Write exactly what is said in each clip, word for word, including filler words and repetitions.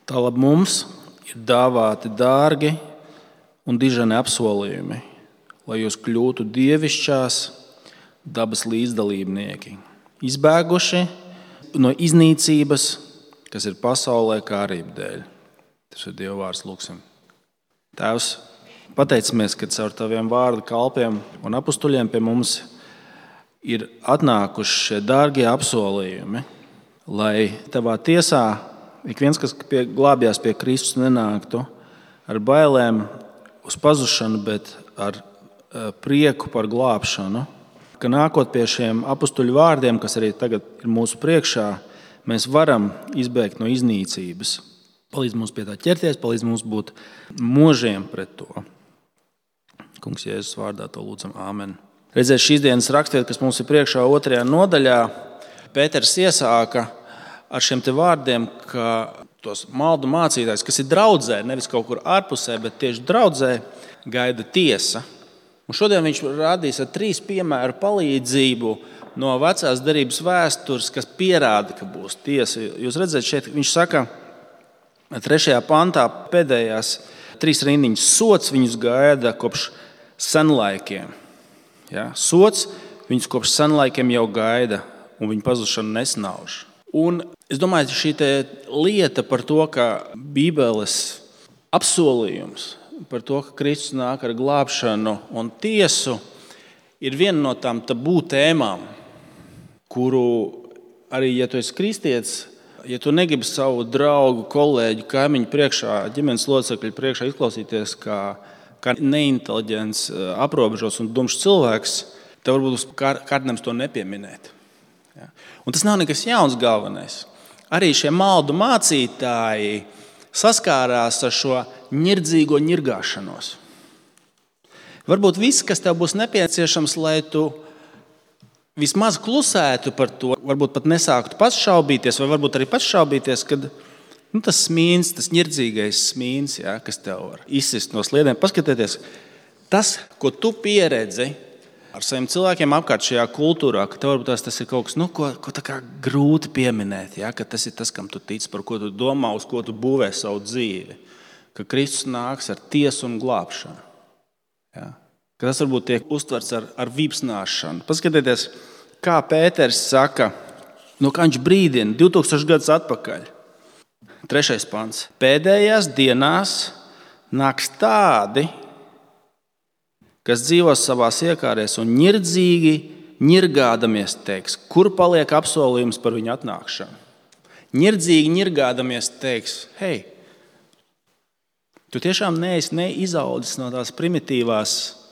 Tālāk mums ir dāvāti dārgi un dižani apsolījumi, lai jūs kļūtu dievišķās dabas līdzdalībnieki, izbēguši no iznīcības, kas ir pasaulē kārību dēļ. Tas ir Dieva vārds, lūksim. Tēvs, pateicamies, ka caur taviem vārdu kalpiem un apustuļiem pie mums ir atnākuši šie dārgie apsolījumi, lai tavā tiesā ik viens, kas pie, glābjās pie Kristus, nenāktu ar bailēm uz pazušanu, bet ar prieku par glābšanu, ka nākot pie šiem apustuļu vārdiem, kas arī tagad ir mūsu priekšā, mēs varam izbēgt no iznīcības. Palīdz mums pie tā ķerties, palīdz mums būt možiem pret to. Kungs, Jēzus vārdā to lūdzam. Āmen. Redziet, šīs dienas rakstvieta, kas mums ir priekšā otrajā nodaļā, Pēters iesāka ar šiem te vārdiem, ka tos maldu mācītājs, kas ir draudzē, nevis kaut kur ārpusē, bet tieši draudzē, gaida tiesa. Un šodien viņš rādīs ar trīs piemēru palīdzību no vecās derības vēstures, kas pierāda, ka būs tiesa. Jūs redzat, šeit viņš saka, trešajā pantā pēdējās trīs rindiņas, sots viņus gaida kopš senlaikiem. Ja? Sots viņus kopš senlaikiem jau gaida, un viņu pazušanu nesnauž. Un es domāju, šī lieta par to, ka Bībeles apsolījums par to, ka Kristus nāk ar glābšanu un tiesu, ir viena no tām tabū tēmām, kuru arī, ja tu esi kristietis, ja tu negribi savu draugu, kolēģu, kaimiņu priekšā, ģimenes locekļu priekšā izklausīties kā, kā neinteliģents, aprobežos un dumšs cilvēks, tev varbūt uz kārtnēms to nepieminēt. Ja? Un tas nav nekas jauns galvenais. Arī šie maldu mācītāji saskārās ar šo ņirdzīgo ņirgāšanos. Varbūt viss, kas tev būs nepieciešams, lai tu vismaz klusētu par to, varbūt pat nesāktu pats šaubīties, vai varbūt arī pats šaubīties, kad nu, tas smīns, tas ņirdzīgais smīns, ja, kas tev var izsist no sliedēm. Paskatieties, tas, ko tu pieredzi ar saviem cilvēkiem apkārt šajā kultūrā, ka tev varbūt tas ir kaut kas, nu, ko, ko tā kā grūti pieminēt, ja, ka tas ir tas, kam tu tici, par ko tu domā, uz ko tu būvē savu dzīvi, ka Kristus nāks ar tiesu un glābšanu. Ja. Ka tas varbūt tiek uztverts ar, ar vīpsnāšanu. Paskatieties, kā Pēters saka, no kā viņš brīdina divtūkstoši gadus atpakaļ. Trešais pants. Pēdējās dienās nāks tādi, kas dzīvos savās iekārēs un ņirdzīgi, ņirgādamies teiks, kur paliek apsolījums par viņu atnākšanu. Ņirdzīgi, ņirgādamies teiks, hei, tu tiešām neesi neizaudzis no tās primitīvās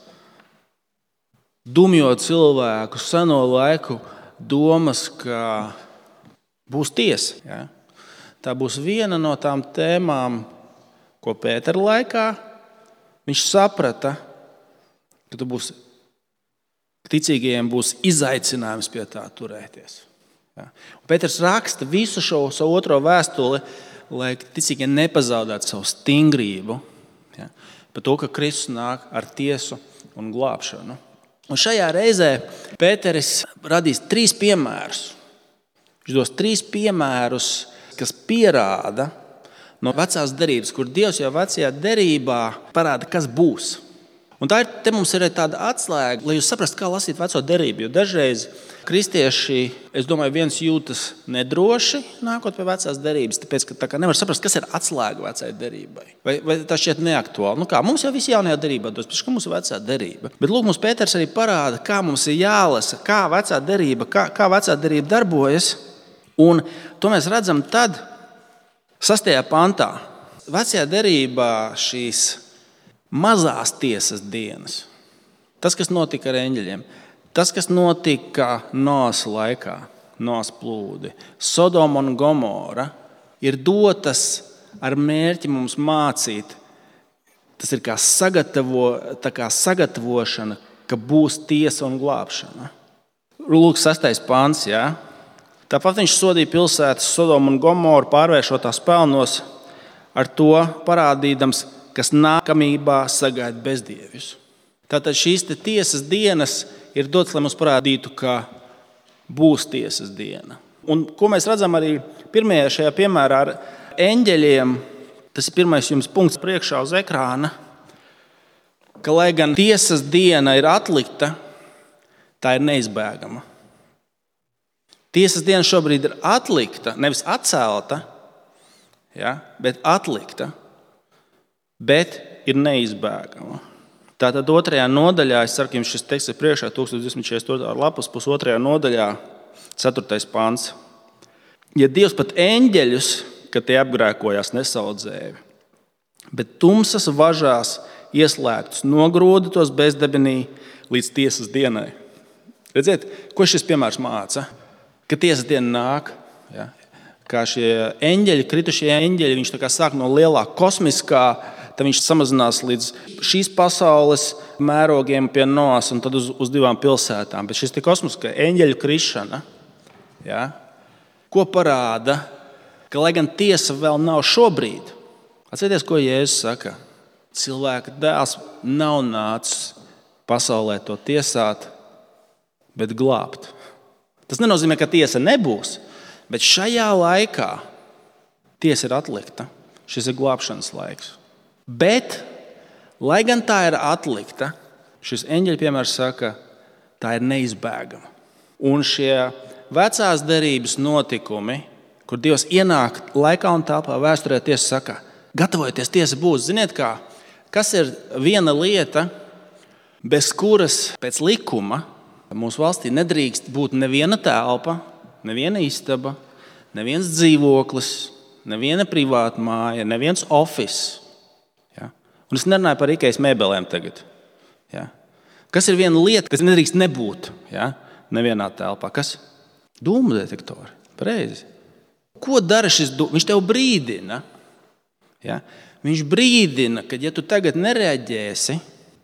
dumjo cilvēku, seno laiku domas, ka būs tiesa. Ja? Tā būs viena no tām tēmām, ko Pētera laikā viņš saprata, ka tu būs, ticīgajiem būs izaicinājums pie tā turēties. Ja? Un Pēters raksta visu šo savu otro vēstuli, lai ticīgie nepazaudētu savu stingrību, ja? Par to, ka Kristus nāk ar tiesu un glābšanu. Un šajā reizē Pēteris radīs trīs piemērus. Viņš dos trīs piemērus, kas pierāda no vecās derības, kur Dievs jau vecajā derībā parāda, kas būs. Un tā ir, te mums ir tāda atslēga, lai jūs saprastu, kā lasīt veco derību. Jo dažreiz kristieši, es domāju, viens jūtas nedroši nākot pie vecās derības, tāpēc, ka tā kā nevar saprast, kas ir atslēga vecai derībai. Vai, vai tā šķiet neaktuāli? Nu kā, mums jau visi jaunajā derībā dos, pēc, ka mums ir vecā derība. Bet lūk, mums Pēters arī parāda, kā mums ir jālasa, kā vecā derība, kā, kā vecā derība darbojas. Un to mēs redzam tad, sastajā pantā. Vecajā derībā šīs mazās tiesas dienas. Tas, kas notika ar eņģeļiem. Tas, kas notika Noas laikā, Noas plūdi, Sodoma un Gomora, ir dotas ar mērķi mums mācīt. Tas ir kā, sagatavo, tā kā sagatavošana, ka būs tiesa un glābšana. Lūk, sastais pants, jā. Tāpat viņš sodīja pilsētas Sodomu un Gomoru, pārvēršot tās pelnos, ar to parādīdams, kas nākamībā sagaida bezdievjus. Tātad šīs te tiesas dienas ir dots, lai mums parādītu, ka būs tiesas diena. Un ko mēs redzam arī pirmajā šajā piemērā ar eņģeļiem, tas ir pirmais jums punkts priekšā uz ekrāna, ka, lai gan tiesas diena ir atlikta, tā ir neizbēgama. Tiesas diena šobrīd ir atlikta, nevis atcelta, ja, bet atlikta, bet ir neizbēgama. Tātad otrajā nodaļā, es ceru, ka jums šis teksts ir priekšā, tūkstoš divsimt četrdesmit otrā lapas pus otrajā nodaļā, ceturtais pants. Ja Dievs pat eņģeļus, kad tie apgrēkojās, nesaudzēja, bet tumsas važās ieslēgtus nogrūda tos bezdebenī līdz tiesas dienai. Redziet, ko šis piemērs māca? Ka tiesas diena nāk, ja? Kā šie eņģeļi, kritušie eņģeļi, viņš tā kā sāk no lielā kosmiskā, tad viņš samazinās līdz šīs pasaules mērogiem pie Noas un tad uz, uz divām pilsētām. Bet šis kosmiskā eņģeļu krišana, ja, ko parāda, ka, lai gan tiesa vēl nav šobrīd, atcerieties, ko Jēzus saka, cilvēka dēls nav nācis pasaulē to tiesāt, bet glābt. Tas nenozīmē, ka tiesa nebūs, bet šajā laikā tiesa ir atlikta. Šis ir glābšanas laiks. Bet, lai gan tā ir atlikta, šis eņģeļa piemērs saka, tā ir neizbēgama. Un šie vecās derības notikumi, kur Dievs ienāk laikā un telpā, vēsturē tiesa saka, gatavojieties, tiesa būs. Ziniet kā, kas ir viena lieta, bez kuras pēc likuma mūsu valstī nedrīkst būt neviena telpa, neviena istaba, neviens dzīvoklis, neviena privāta māja, neviens office. Ja? Un es nerunāju par Ikejas mēbelēm tagad. Ja? Kas ir viena lieta, kas nedrīkst nebūt, ja? Nevienā telpā? Kas? Dūmu detektori. Pareizi. Ko dara šis dūmu? Viņš tev brīdina. Ja? Viņš brīdina, ka ja tu tagad nereaģēsi,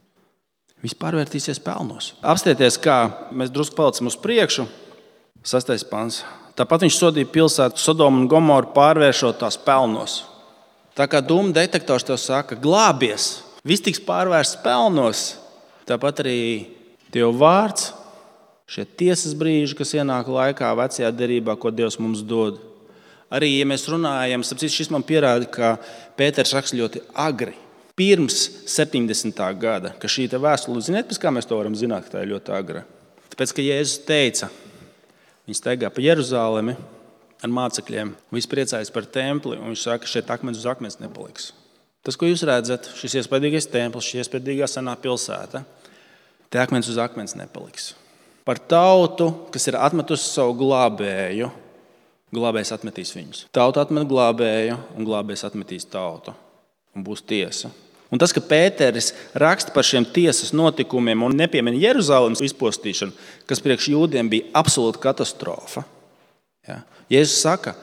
viss pārvērtīsies pelnos. Apstieties, kā mēs drusku palicam uz priekšu. Sastais pants. Tāpat viņš sodīja pilsētu Sodomu un Gomoru, pārvēršot tās pelnos. Tā kā dūmu detektors tev saka, glābies, viss tiks pārvērsts pelnos. Tāpat arī Dieva vārds, šie tiesas brīži, kas ienāk laikā vecajā derībā, ko Dievs mums dod. Arī, ja mēs runājam, šis man pierāda, ka Pēters raksta ļoti agri, pirms septiņdesmitā gada, ka šī vēstule, ziniet, pēc kā mēs to varam zināt, ka tā ir ļoti agra. Tāpēc, ka Jēzus teica, viņš staigā pa Jeruzalemi ar mācekļiem, viņš priecājas par templi, un viņš saka, šeit akmens uz akmens nepaliks. Tas, ko jūs redzat, šis iespaidīgais templis, šī iespaidīgā senā pilsēta, te akmens uz akmens nepaliks. Par tautu, kas ir atmetusi savu glābēju, glābējs atmetīs viņus. Tauta atmet glābēju, un glābējs atmetīs tautu, un būs tiesa. Un tas, ka Pēteris raksta par šiem tiesas notikumiem un nepiemina Jeruzalemes izpostīšanu, kas priekš jūdiem bija absolūta katastrofa. Ja? Jēzus saka,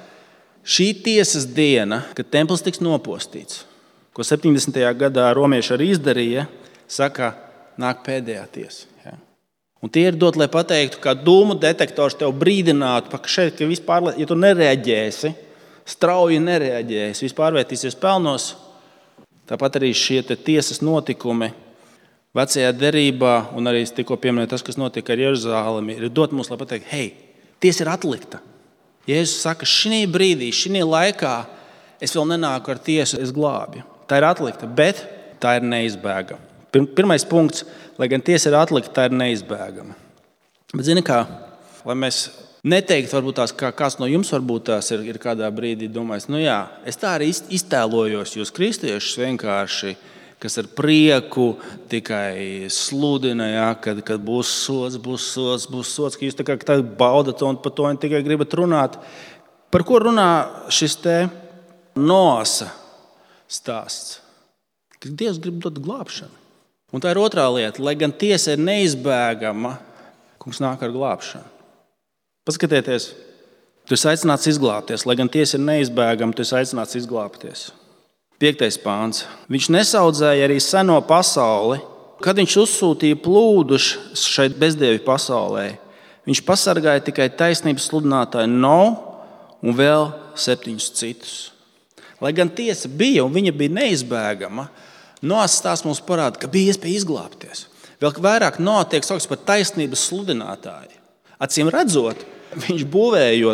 šī tiesas diena, kad templis tiks nopostīts, ko septiņdesmitajā gadā romieši arī izdarīja, saka, nāk pēdējā tiesa. Ja? Un tie ir dot, lai pateiktu, ka dūmu detektors tev brīdinātu, ka šeit, ka vispār, ja tu nereaģēsi, strauji nereaģēsi, viss pārvērtīsies pelnos. Tāpat arī šie tiesas notikumi vecajā derībā, un arī es tikko pieminēju tas, kas notika ar Jeruzalemi, ir dot mums, lai pateikt, hei, tiesa ir atlikta. Jēzus saka, šī brīdī, šī laikā es vēl nenāku ar tiesu, es glābju. Tā ir atlikta, bet tā ir neizbēgama. Pirmais punkts, lai gan tiesa ir atlikta, tā ir neizbēgama. Bet zini kā, lai mēs neteiktu, varbūt tās, kā kāds no jums varbūt tās ir, ir kādā brīdī domājis, nu jā, es tā arī iztēlojos jūs kristiešus vienkārši, kas ar prieku tikai sludina, jā, kad, kad būs sods, būs sods, būs sods, ka jūs tā kā tā baudat un par to tikai gribat runāt. Par ko runā šis te Noasa stāsts? Ka Dievs grib dot glābšanu. Un tā ir otrā lieta, lai gan tiesa ir neizbēgama, kungs nāk ar glābšanu. Paskatieties, tu esi aicināts izglābties, lai gan tiesa ir neizbēgama, tu esi aicināts izglābties. Piektais pāns. Viņš nesaudzēja arī seno pasauli, kad viņš uzsūtīja plūdus šeit bezdievi pasaulē. Viņš pasargāja tikai taisnības sludinātāju Nohu un vēl septiņus citus. Lai gan tiesa bija un viņa bija neizbēgama, Noas stāsts mums parāda, ka bija iespēja izglābties. Vēl vairāk Noa tiek saukts par taisnības sludinātāju. Acīm redzot, viņš būvējot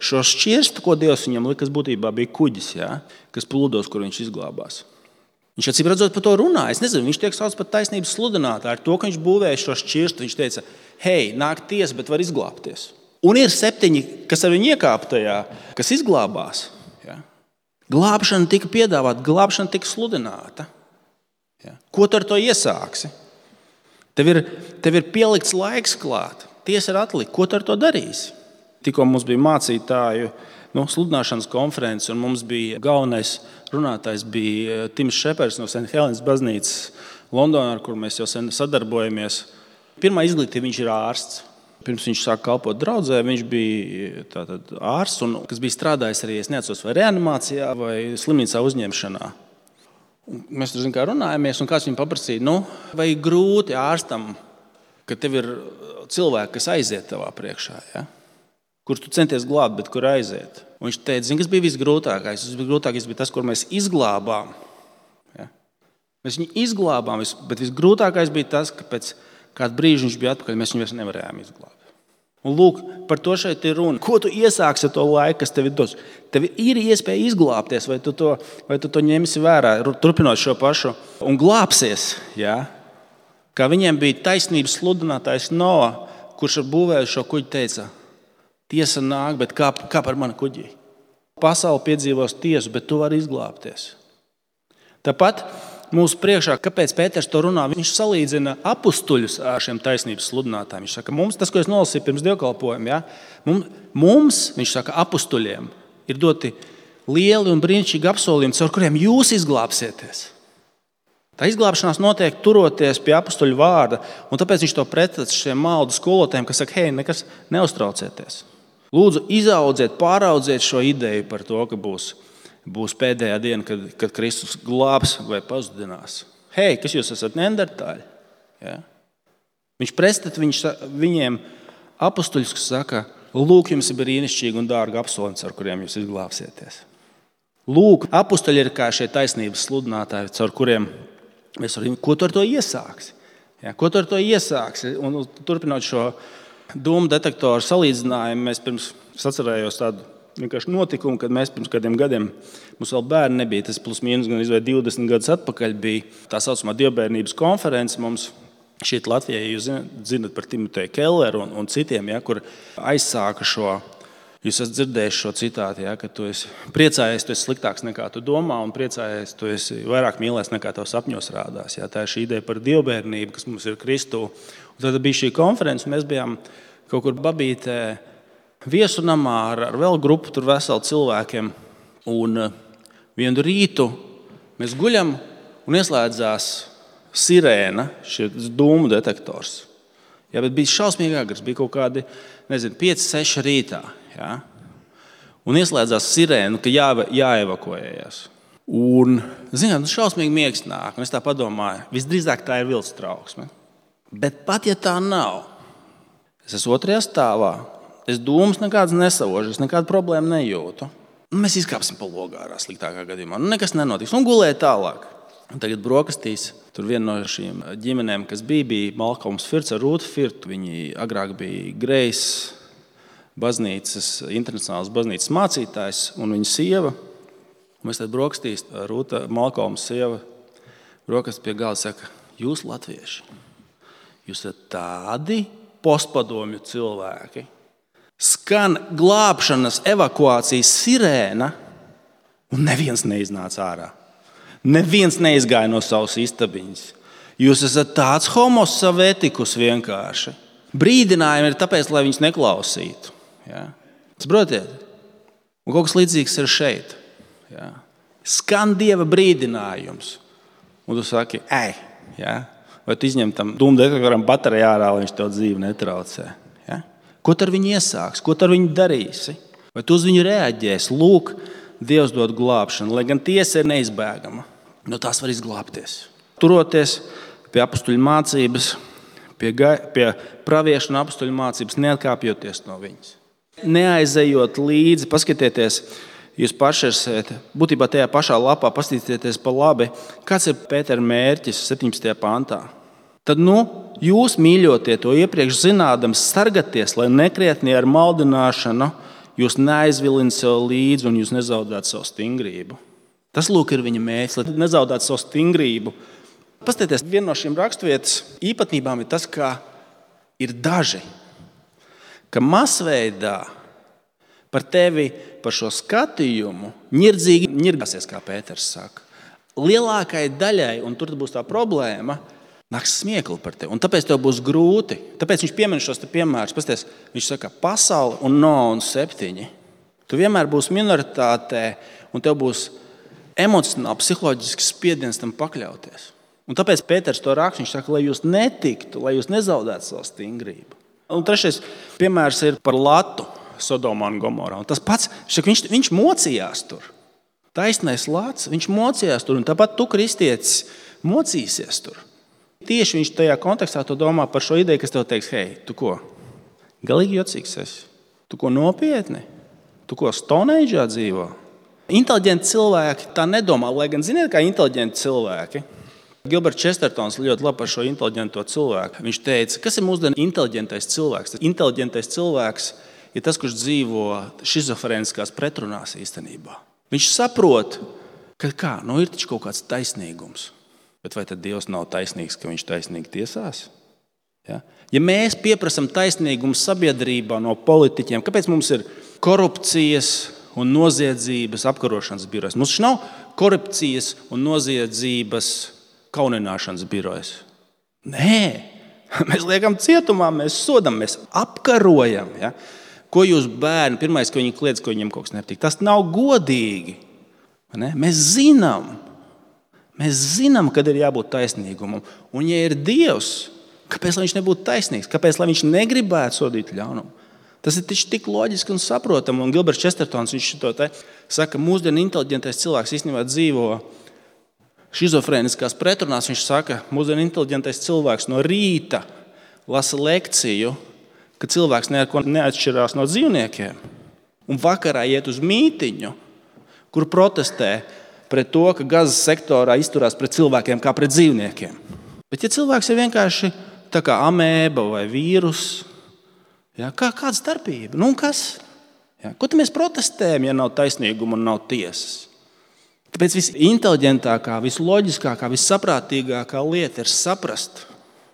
šo šķirstu, ko Dievs viņam lika, kas būtībā bija kuģis, ja, kas plūdos, kur viņš izglābās. Viņš acīm redzot par to runā. Es nezinu, viņš tiek sauc par taisnības sludinātāju. Ar to, ka viņš būvēja šo šķirstu, viņš teica, hei, nāk tiesa, bet var izglābties. Un ir septiņi, kas ar viņu iekāpa tajā, kas izglābās. Ja. Glābšana tika piedāvāta, glābšana tika sludināta. Ja. Ko tu ar to iesāksi? Tev ir, tev ir pielikts laiks klāt. Tiesa ir atlikt. Ko tu ar to darīsi? Tikko mums bija mācītāju nu, sludināšanas konferences, un mums bija galvenais runātājs bija Tims Šepers no Saint Helens baznīcas Londonā, ar kur mēs jau sen sadarbojamies. Pirmā izglītība viņš ir ārsts. Pirms viņš sāka kalpot draudzē, viņš bija tātad ārsts, un, kas bija strādājis arī, es neatceros, vai reanimācijā, vai slimnīcā uzņemšanā. Un mēs tur zin, kā runājamies, un kāds viņam paprasīja, nu, vai grūti ārstam, ka tev ir cilvēki, kas aiziet tavā priekšā, ja? Kur tu centies glābt, bet kur aiziet. Un viņš teica, zin, kas bija visgrūtākais? Visgrūtākais bija tas, kur mēs izglābām. Ja? Mēs viņu izglābām, bet visgrūtākais bija tas, ka pēc kādu brīžu viņš bija atpakaļ, mēs viņu vairs nevarējām izglābt. Un lūk, par to šeit ir runa. Ko tu iesāksi ar to laiku, kas tev ir dos? Tev ir iespēja izglābties, vai tu to, vai tu to ņemsi vērā, turpinot šo pašu, un glābsies. Ja? Kā viņiem bija taisnības sludinātājs Noa, kurš ar būvēju šo kuģi teica, tiesa nāk, bet kā, kā par mani kuģī? Pasaule piedzīvos tiesu, bet tu vari izglābties. Tāpat mūsu priekšā, kāpēc Pēters to runā, viņš salīdzina apustuļus ar šiem taisnības sludinātājiem. Viņš saka, mums, tas, ko es nolasīju pirms dievkalpojuma, ja? mums, mums, viņš saka, apustuļiem ir doti lieli un brīnišķīgi apsolījumi, caur kuriem jūs izglābsieties. Tā izglābšanās notiek turoties pie apustuļu vārda, un tāpēc viņš to pretstatā šiem maldu skolotājiem, kas saka, hei, nekas neuztraucieties. Lūdzu, izaudziet, pāraudziet šo ideju par to, ka būs, būs pēdējā diena, kad, kad Kristus glābs vai pazudinās. Hei, kas jūs esat neandertāļi? Ja? Viņš pretstatā viņiem apustuļus, kas saka, lūk, jums ir brīnišķīgi un dārgi apsolījumi, ar kuriem jūs izglābsieties. Lūk, apustuļi ir kā šie taisnības sludinātāji, caur kuriem mēs varam, ko tu ar to iesāksi? Ja, ko tu ar to iesāksi? Un turpinot šo dūmu detektoru salīdzinājumu, mēs pirms sacerējos tādu vienkārši notikumu, kad mēs pirms kādiem gadiem, mums vēl bērni nebija, tas plus mīnus gan izvēl divdesmit gadus atpakaļ, bija tā saucamā dievbērnības konference mums šeit Latvijā, jūs zinat par Timoteju Kelleru un, un citiem, ja, kur aizsāka šo. Jūs esat dzirdējuši šo citātu, ja, ka tu esi priecājies, tu esi sliktāks nekā tu domā, un priecājies, tu esi vairāk mīlēs nekā tev sapņos rādās. Ja. Tā ir šī ideja par dievbērnību, kas mums ir Kristū. Un tad bija šī konference, mēs bijām kaut kur Babītē viesu namā ar, ar vēl grupu tur veselu cilvēkiem. Un vienu rītu mēs guļam un ieslēdzās sirēna, šis dūmu detektors. Ja, bet bija šausmīgi agrs, bija kaut kādi, nezinu, pieci seši rītā. Ja? Un ieslēdzās sirēnu, ka jā, jāevakuējas. Un, zināt, nu šausmīgi miegs nāk. Un es tā padomāju, visdrīzāk tā ir vilts trauksme. Bet pat ja tā nav, es esmu otrajā stāvā, es dūmus nekādas nesavožu, es nekādu problēmu nejūtu. Un mēs izkāpsim pa logu ārā sliktākā gadījumā. Nu, nekas nenotiks. Un gulēju tālāk. Un tagad brokastīs. Tur viena no šīm ģimenēm, kas bija, bija Malkolms Firts ar Rūtu Firtu. Viņi agrāk bija Grace baznīcas, internacionālas baznīcas mācītājs un viņa sieva. Un mēs tad brokastīs, Rūta Malkolms sieva, brokast pie galda saka, jūs latvieši, jūs esat tādi postpadomju cilvēki. Skan glābšanas evakuācijas sirēna un neviens neiznāca ārā. Neviens neizgāja no savas istabiņas. Jūs esat tāds homo savetikus vienkārši. Brīdinājumi ir tāpēc, lai viņus neklausītu. Ja? Saprotiet? Un kaut kas līdzīgs ir šeit. Ja? Skan Dieva brīdinājums. Un tu saki, ej, ja? Vai tu izņem tam dūmu detektoram bateriju ārā, lai viņš tev dzīvi netraucē. Ja? Ko tu ar viņu iesāksi? Ko tu ar viņu darīsi? Vai tu uz viņu reaģēsi? Lūk, Dievs dod glābšanu, lai gan tiesa ir neizbēgama. No tās var izglābties. Turoties pie apustuļu mācības, pie, pie praviešu un apustuļu mācības, neatkāpjoties no viņas. Neaizejot līdzi, paskatieties, jūs paši esat, būtībā tajā pašā lapā, paskatieties pa labi, kāds ir Pētera mērķis septiņpadsmitajā pantā. Tad, nu, jūs mīļotie to iepriekš zinādams, sargaties, lai nekrietni ar maldināšanu jūs neaizvilināt sev līdzi un jūs nezaudētu savu stingrību. Tas, lūk, ir viņa mērķis, lai nezaudētu savu stingrību. Paskatieties, viena no šīm raksturvietas īpatnībām ir tas, ka ir daži, ka masveidā par tevi, par šo skatījumu ņirdzīgi ņirgāsies, kā Pēters saka. Lielākai daļai, un tur būs tā problēma, nāks smiekli par tevi. Un tāpēc tev būs grūti. Tāpēc viņš piemin šos te piemērus. Pasties, viņš saka, pasaule un no un septiņi. Tu vienmēr būsi minoritātē, un tev būs emocionāli, psiholoģisks spiediens tam pakļauties. Un tāpēc Pēters to raksta, viņš saka, lai jūs netiktu, lai jūs nezaudētu savu stingrību. Un trešais piemērs ir par Latu Sodomā un Gomorā. Un tas pats, šak, viņš, viņš mocījās tur. Taisnais Lats, viņš mocījās tur. Un tāpat tu, kristietis, mocīsies tur. Tieši viņš tajā kontekstā to domā par šo ideju, kas tev teiks, hei, tu ko? Galīgi jocīgs esi. Tu ko nopietni? Tu ko Stoneidžā dzīvo? Inteliģenti cilvēki tā nedomā, lai gan ziniet, kā inteliģenti cilvēki. Gilberts Čestertons ļoti labi par šo inteliģento cilvēku. Viņš teica, kas ir mūsdienu inteliģentais cilvēks? Tas inteliģentais cilvēks ir tas, kurš dzīvo šizofrēniskās pretrunās īstenībā. Viņš saprot, ka kā, nu ir taču kaut kāds taisnīgums. Bet vai tad Dievs nav taisnīgs, ka viņš taisnīgi tiesās? Ja, ja mēs pieprasam taisnīgumu sabiedrībā no politiķiem, kāpēc mums ir korupcijas un noziedzības apkarošanas birojas? Mums nav korupcijas un noziedzības kaunināšanas birojas. Nē, mēs liekam cietumā, mēs sodam, mēs apkarojam. Ja? Ko jūs bērni, pirmais, ko viņi kliedz, ko viņiem kaut kas nepatīk, tas nav godīgi. Ne? Mēs zinām, mēs zinām, kad ir jābūt taisnīgumam. Un ja ir Dievs, kāpēc lai viņš nebūtu taisnīgs? Kāpēc lai viņš negribētu sodīt ļaunumu? Tas ir tik loģiski un saprotami. Un Gilberts Čestertons, viņš to te saka, mūsdienu inteliģentais cilvēks īstenībā dzīvo šizofrēniskās pretrunās. Viņš saka, mūsdienu inteliģentais cilvēks no rīta lasa lekciju, ka cilvēks neko neatšķirās no dzīvniekiem. Un vakarā iet uz mītiņu, kur protestē pret to, ka gazas sektorā izturās pret cilvēkiem kā pret dzīvniekiem. Bet ja cilvēks ir vienkārši tā kā amēba vai vīrus, ja, kā, kāda starpība? Nu, kas? Ja, ko tad mēs protestējam, ja nav taisnīguma un nav tiesas? Tāpēc visinteliģentākā, visloģiskākā, vissaprātīgākā lieta ir saprast,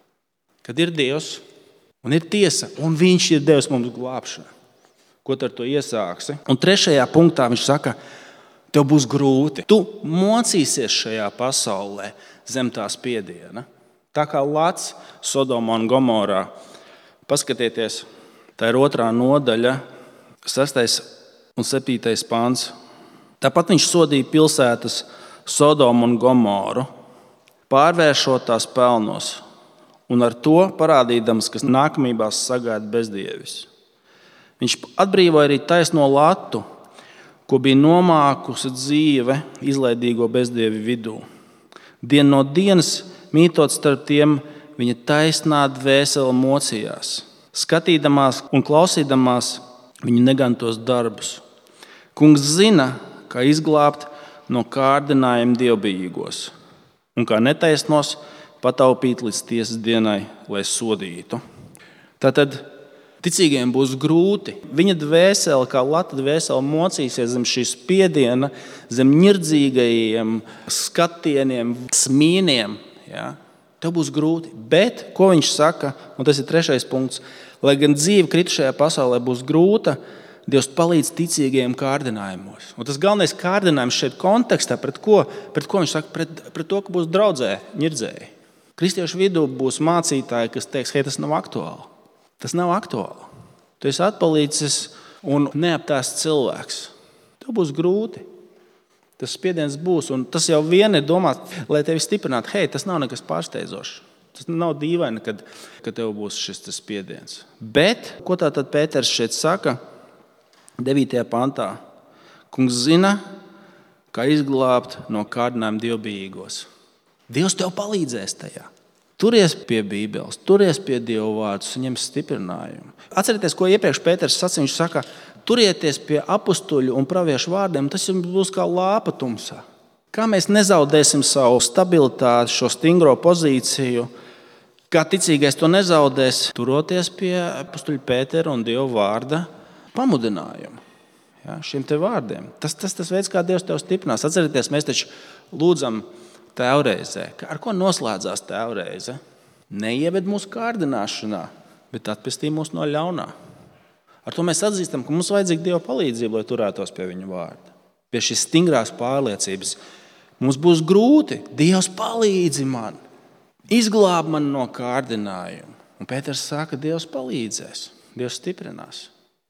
kad ir Dievs un ir tiesa, un viņš ir devis mums glābšanu. Ko tu ar to iesāksi? Un trešajā punktā viņš saka, tev būs grūti. Tu mocīsies šajā pasaulē zem tā spiediena. Tā kā Lats Sodomā un Gomorā. Paskatieties, tā ir otrā nodaļa, sastais un septītais pāns. Tāpat viņš sodīja pilsētas Sodomu un Gomoru, pārvēršot tās pelnos, un ar to parādīdams, kas nākamībās sagaida bezdievis. Viņš atbrīvoja arī taisno Latu, ko bija nomākusi dzīve izlaidīgo bezdievi vidū. Dienu no dienas, mītot starp tiem, viņa taisnā dvēsele mocījās. Skatīdamās un klausīdamās viņa negantos darbus. Kungs zina, kā izglābt no kārdinājuma dievbijīgos un kā netaisnos pataupīt līdz tiesas dienai, lai sodītu. Tātad ticīgiem būs grūti. Viņa dvēsele, kā Lata dvēsele, mocīsies zem šīs spiediena, zem ņirdzīgajiem skatieniem, smīniem. Ja? Tev būs grūti. Bet, ko viņš saka, un tas ir trešais punkts, lai gan dzīve kritušajā pasaulē būs grūta, Dievs palīdz ticīgajiem kārdinājumos. Un tas galvenais kārdinājums šeit kontekstā, pret ko, pret ko viņš saka, pret, pret to, ka būs draudzē, ņirdzēji. Kristiešu vidū būs mācītāji, kas teiks, hei, tas nav aktuāli. Tas nav aktuāli. Tu esi atpalīdzis un neaptēsts cilvēks. Tev būs grūti. Tas spiediens būs, un tas jau vien ir domāts, lai tevi stiprinātu. Hei, tas nav nekas pārsteidzošs. Tas nav dīvaini, kad, kad tev būs šis spiediens. Bet, ko tā tad Pēters šeit saka? devītajā pantā. Kungs zina, kā izglābt no kārdinājuma dievbijīgos. Dievs tev palīdzēs tajā. Turies pie Bībeles, turies pie Dieva vārdus, ņem stiprinājumu. Atcerieties, ko iepriekš Pēters sacīja. Viņš saka, turieties pie apustuļu un praviešu vārdiem, tas jums būs kā lāpa tumsā. Kā mēs nezaudēsim savu stabilitāti, šo stingro pozīciju, kā ticīgais to nezaudēs, turoties pie apustuļu Pētera un Dieva vārda pamudinājumu. Ja, šiem te vārdiem. Tas tas tas veids, kā Dievs tev stiprinās. Atcerieties, mēs taču lūdzam tēvreizē. Ar ko noslēdzās tēvreize? Neieved mūsu kārdināšanā, bet atpestī mūs no ļaunā. Ar to mēs atzīstam, ka mums vajadzīga Dieva palīdzība, lai turētos pie viņa vārda. Pie šīs stingrās pārliecības. Mums būs grūti. Dievs palīdzi man. Izglāb man no kārdinājuma. Un Pēters saka, Dievs palīdzēs. Dievs stiprinās.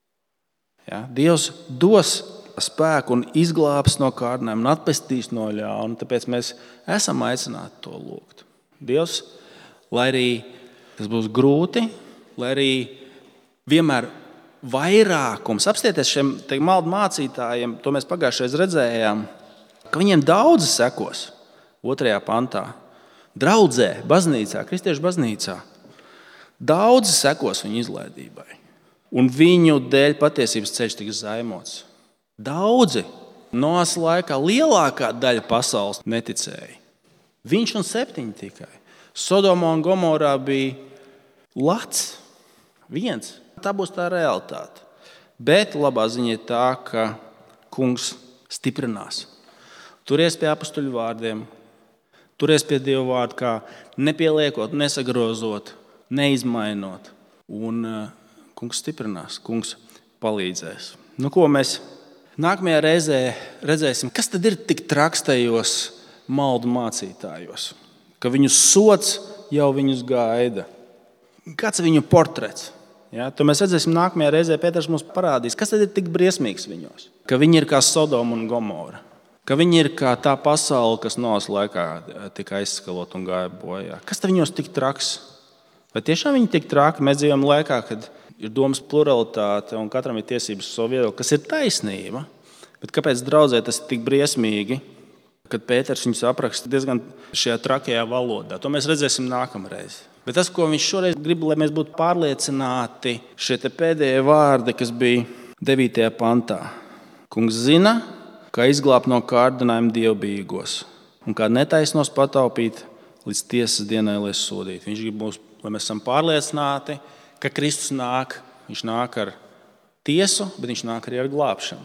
Ja? Dievs dos spēku un izglābs no kārdinājuma un atpestīs no ļauna. Tāpēc mēs esam aicināti to lūgt. Dievs, lai arī tas būs grūti, lai arī vienmēr vairākums, apstieties šiem maldu mācītājiem, to mēs pagājušajā redzējām, ka viņiem daudzi sekos otrajā pantā. Draudzē, baznīcā, kristiešu baznīcā. Daudzi sekos viņu izlaidībai. Un viņu dēļ patiesības ceļš tiks zaimots. Daudzi. Noas laikā lielākā daļa pasaules neticēja. Viņš un septiņi tikai. Sodomā un Gomorā bija lats. Viens. Tā būs tā realitāte. Bet labā ziņa ir tā, ka kungs stiprinās. Turies pie apustuļu vārdiem. Turies pie Dieva vārda, kā nepieliekot, nesagrozot, neizmainot. Un kungs stiprinās, kungs palīdzēs. Nu, ko mēs nākamajā reizē redzēsim, kas tad ir tik traks tajos maldu mācītājos? Ka viņu sots jau viņus gaida. Kāds ir viņu portrets? Ja, to mēs redzēsim nākamajā reizē. Pēters mums parādīs, kas tad ir tik briesmīgs viņos. Ka viņi ir kā Sodoma un Gomora. Ka viņi ir kā tā pasaule, kas Noas laikā tika aizskalot un gāja bojā. Kas tad viņos tik traks? Vai tiešām viņi tik traki? Mēs dzīvojam laikā, kad ir domas pluralitāte un katram ir tiesības uz savu viedokli, kas ir taisnība. Bet kāpēc draudzē tas ir tik briesmīgi, kad Pēters viņus apraksta diezgan šajā trakajā valodā? To mēs redzēsim nākamreiz. Bet tas, ko viņš šoreiz grib, lai mēs būtu pārliecināti, šie pēdējie vārdi, kas bija devītajā pantā. Kungs zina, kā izglābt no kārdinājuma dievbijīgos un kā netaisnos pataupīt līdz tiesas dienai, lai sodītu. Viņš grib mums, lai mēs esam pārliecināti, ka Kristus nāk. Viņš nāk ar tiesu, bet viņš nāk arī ar glābšanu.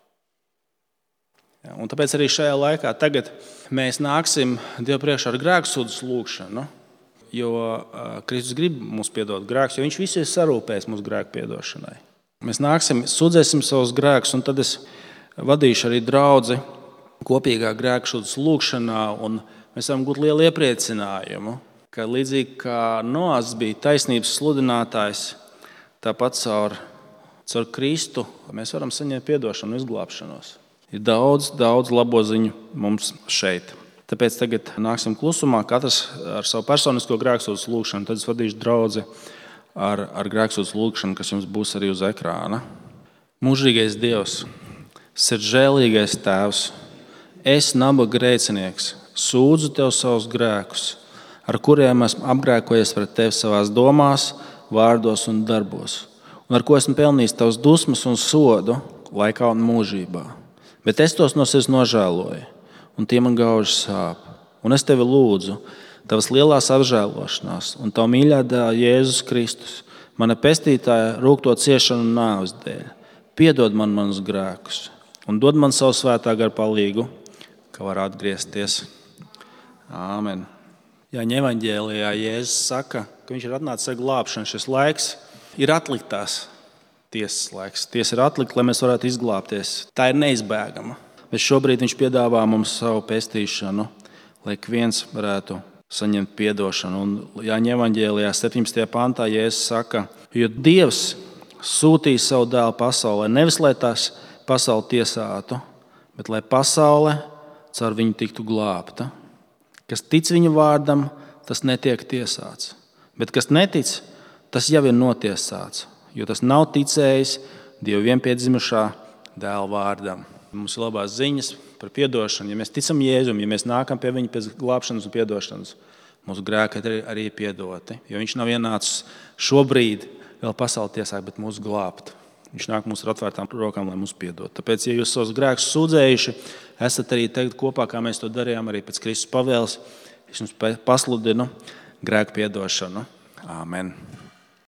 Ja, un tāpēc arī šajā laikā tagad mēs nāksim Dievu priekšā ar grēksūdzes lūgšanu. Jo Kristus grib mums piedot grēkus, jo viņš visu ir sarūpējis mūsu grēku piedošanai. Mēs nāksim, sūdzēsim savus grēkus, un tad es vadīšu arī draudzi kopīgā grēksūdzes lūgšanā, un mēs varam gūt lielu iepriecinājumu, ka līdzīgi kā Noas bija taisnības sludinātājs, tāpat caur, caur Kristu mēs varam saņemt piedošanu un izglābšanos. Ir daudz, daudz labo ziņu mums šeit. Tāpēc tagad nāksim klusumā, katrs ar savu personisko grēksūdzes lūgšanu, tad es vadīšu draudzi ar, ar grēksūdzes lūgšanu, kas jums būs arī uz ekrāna. Mūžīgais Dievs, sirdžēlīgais Tēvs, es, nabaga grēcinieks, sūdzu Tev savus grēkus, ar kuriem esmu apgrēkojies pret Tevi savās domās, vārdos un darbos, un ar ko esmu pelnījis Tavas dusmas un sodu laikā un mūžībā. Bet es tos no sevis nožēloju. Un tie man gauži sāp. Un es Tevi lūdzu, Tavas lielās apžēlošanās un Tavu mīļā dēla Jēzus Kristus, mana pestītāja rūgto ciešanu un nāves dēļ. Piedod man manus grēkus un dod man savu svētā gara palīgu, ka var atgriezties. Āmen. Jāņa evaņģēlijā Jēzus saka, ka viņš ir atnācis ar glābšanu. Šis laiks ir atliktās tiesas laiks. Tiesa ir atlikta, lai mēs varētu izglābties. Tā ir neizbēgama. Bet šobrīd viņš piedāvā mums savu pestīšanu, lai ik viens varētu saņemt piedošanu. Un Jāņa evaņģēlijā septiņpadsmitajā pantā Jēzus saka, jo Dievs sūtīja savu dēlu pasaulē, nevis lai tās pasauli tiesātu, bet lai pasaule caur viņu tiktu glābta. Kas tic viņa vārdam, tas netiek tiesāts. Bet kas netic, tas jau ir notiesāts, jo tas nav ticējis Dieva vienpiedzimušā dēla vārdam. Mums ir labās ziņas par piedošanu. Ja mēs ticam Jēzum, ja mēs nākam pie viņa pēc glābšanas un piedošanas, mūsu grēki ir arī piedoti. Jo viņš nav ienācis šobrīd vēl pasauli tiesāt, bet mūs glābt. Viņš nāk mums ar atvērtām rokām, lai mūs piedot. Tāpēc, ja jūs savus grēkus sūdzējuši, esat arī tagad kopā, kā mēs to darījām arī pēc Kristus pavēles, es jums pasludinu grēku piedošanu. Āmen.